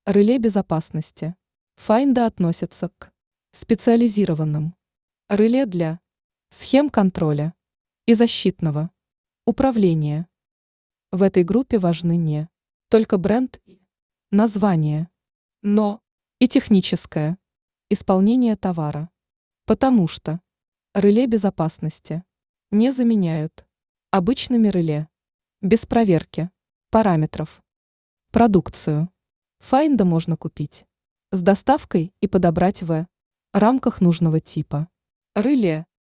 Реле безопасности. Файнда относятся к специализированным реле для схем контроля и защитного управления. В этой группе важны не только бренд и название, но и техническое исполнение товара, потому что реле безопасности не заменяют обычными реле без проверки параметров. Продукцию Файнда можно купить с доставкой и подобрать в рамках нужного типа реле.